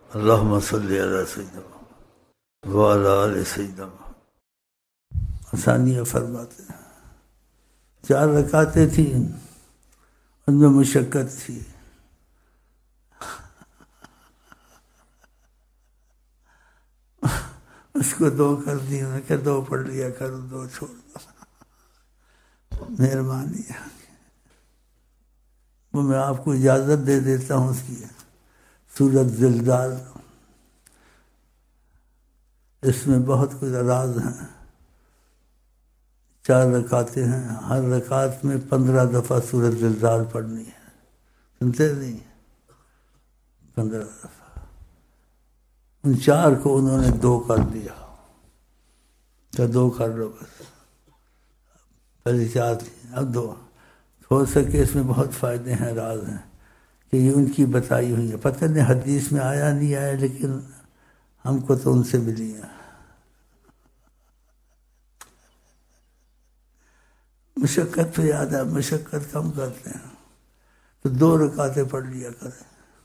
اللہم صلی علی سیدنا وعلی آل سیدنا. ثانیہ فرماتے ہیں 4 رکعتیں تھیں، ان میں مشقت تھی. اس کو 2 کر دی، میں کہ 2 پڑھ لیا کرو، 2 چھوڑ دو. مہربانی ہے. وہ میں آپ کو اجازت دے دیتا ہوں اس کی. سورۃ زلزال، اس میں بہت کچھ راز ہیں. 4 رکعتیں ہیں، ہر رکعت میں 15 دفعہ سورۃ زلزال پڑھنی ہے. سنتے نہیں؟ 15 دفعہ. ان 4 کو انہوں نے 2 کر دیا. تو 2 کر لو بس. پہلے 4 تھی، اب 2. ہو سکے اس میں بہت فائدے ہیں، راز ہیں کہ یہ ان کی بتائی ہوئی ہے. پتہ نہیں حدیث میں آیا نہیں آیا، لیکن ہم کو تو ان سے ملی ہے. مشقت پہ یاد ہے، مشقت کم کرتے ہیں تو 2 رکعتیں پڑھ لیا کریں.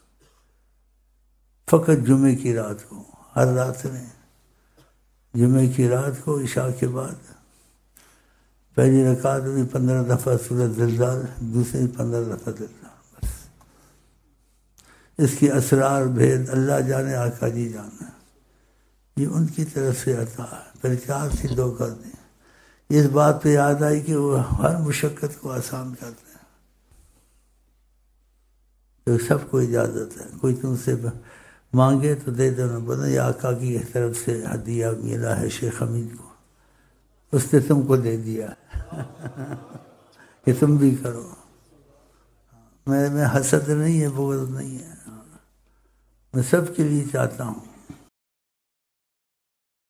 فقط جمعے کی رات کو، ہر رات میں جمعے کی رات کو عشاء کے بعد پہلی رکعت میں 15 دفعہ سورۃ زلزال، دوسری 15 دفعہ زلزال. بس اس کی اسرار بھید اللہ جانے، آقا جی جانے. یہ ان کی طرف سے عطا ہے. پھر 4 تھی 2 کر دیں. اس بات پہ یاد آئی کہ وہ ہر مشقت کو آسان کرتے ہیں. تو سب کو اجازت ہے. کوئی تم سے مانگے تو دے دو. بولے یہ آقا کی طرف سے ہدیہ ملا ہے شیخ حمید کو، اس نے تم کو دے دیا کہ تم بھی کرو. میں حسد نہیں ہے، بغض نہیں ہے. میں سب کے لیے چاہتا ہوں